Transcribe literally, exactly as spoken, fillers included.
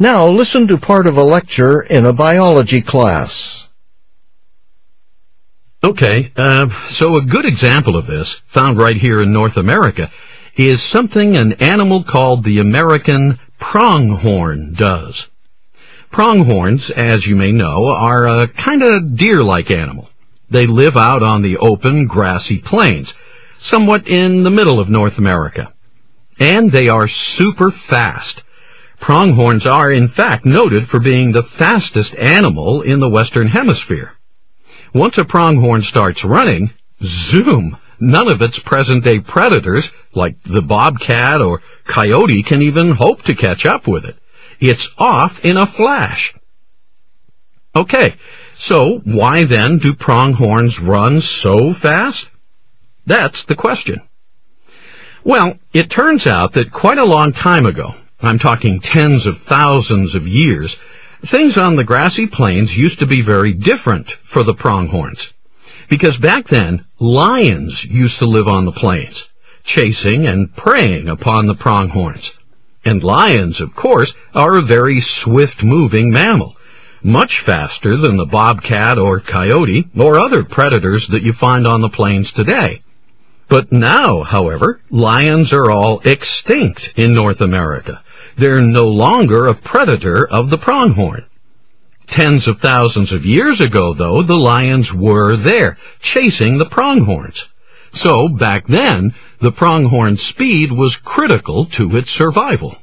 Now listen to part of a lecture in a biology class. Okay, uh, so a good example of this, found right here in North America, is something an animal called the American pronghorn does. Pronghorns, as you may know, are a kind of deer-like animal. They live out on the open, grassy plains, somewhat in the middle of North America. And they are super fast. Pronghorns are, in fact, noted for being the fastest animal in the Western Hemisphere. Once a pronghorn starts running, zoom! None of its present-day predators, like the bobcat or coyote, can even hope to catch up with it. It's off in a flash. Okay, so why then do pronghorns run so fast? That's the question. Well, it turns out that quite a long time ago, I'm talking tens of thousands of years, things on the grassy plains used to be very different for the pronghorns. Because back then, lions used to live on the plains, chasing and preying upon the pronghorns. And lions, of course, are a very swift-moving mammal, much faster than the bobcat or coyote or other predators that you find on the plains today. But now, however, lions are all extinct in North America. They're no longer a predator of the pronghorn. Tens of thousands of years ago, though, the lions were there, chasing the pronghorns. So, back then, the pronghorn's speed was critical to its survival.